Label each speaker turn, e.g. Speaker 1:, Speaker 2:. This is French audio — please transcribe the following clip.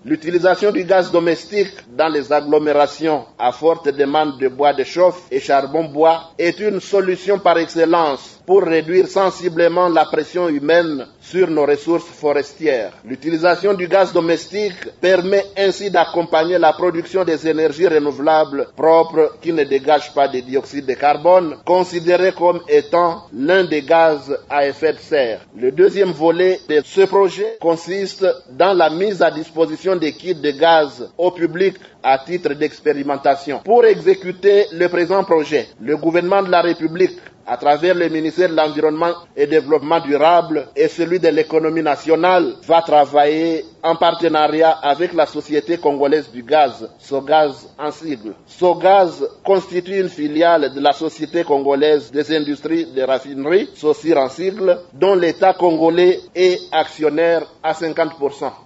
Speaker 1: L'utilisation du gaz domestique dans les agglomérations à forte demande de bois de chauffe et charbon-bois est une solution par excellence pour réduire sensiblement la pression humaine sur nos ressources forestières. L'utilisation du gaz domestique permet ainsi d'accompagner la production des énergies renouvelables propres qui ne dégagent pas de dioxyde de carbone, considéré comme étant l'un des gaz à effet de serre. Le deuxième volet de ce projet consiste dans la mise à disposition des kits de gaz au public à titre d'expérimentation. Pour exécuter le présent projet, le gouvernement de la République, à travers le ministère de l'Environnement et Développement durable et celui de l'économie nationale, va travailler en partenariat avec la Société congolaise du gaz, SOGAZ en sigle. SOGAZ constitue une filiale de la Société congolaise des industries de raffinerie, SOCIR en sigle, dont l'État congolais est actionnaire à 50%.